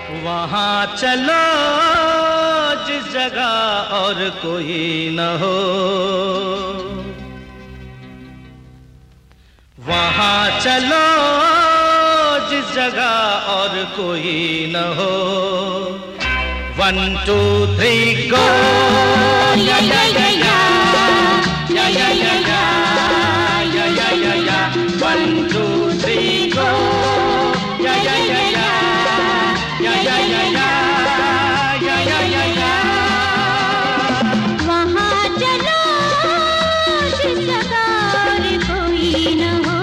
वहाँ चलो जिस जगह और कोई न हो, वहाँ चलो जिस जगह और कोई न हो। 1 2 3 गो या या या या या या या या या या या 1 2 3 गो या या या या या या या या या या या। वहाँ चलो जिस जगह और कोई न हो,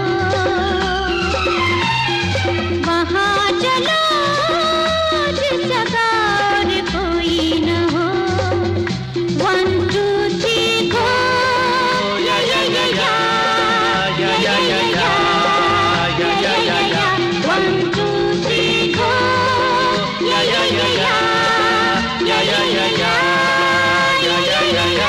वहाँ चलो जिस जगह और कोई न हो। 1 2 3 गो या या या या या या या या या या या 1 2 3 गो या या या या या या या या या या या।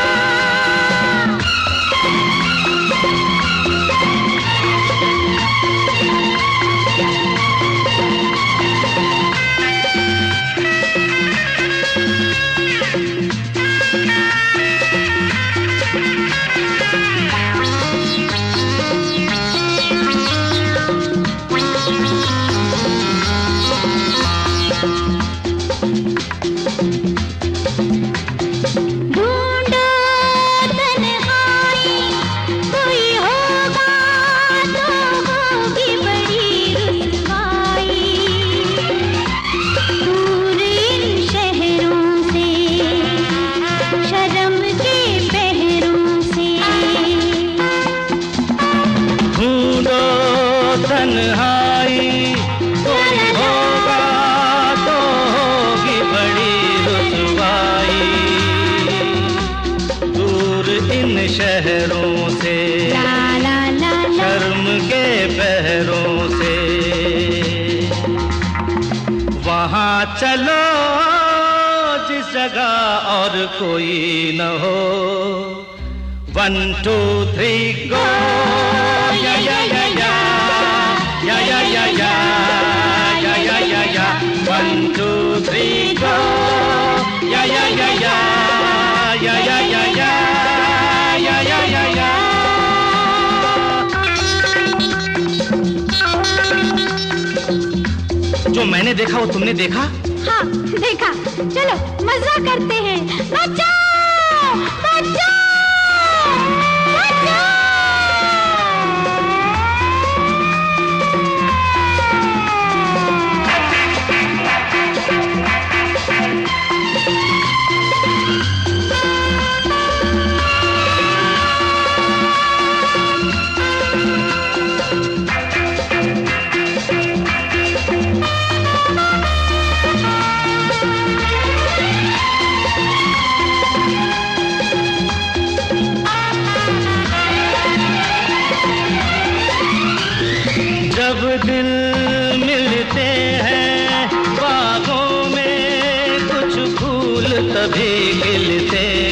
तन्हाई कोई होगा तो होगी बड़ी रुसवाई, दूर इन शहरों से शर्म के पहरों से। वहाँ चलो जिस जगह और कोई न हो। 1 2 3 गो या या या या या या या या या या या या 1 2 3 गो या या या या या या या या या या या या। जो मैंने देखा वो तुमने देखा? हाँ देखा। चलो मजा करते हैं। बचाओ बचाओ बचाओ। जब दिल मिलते हैं बागों में कुछ फूल तभी खिलते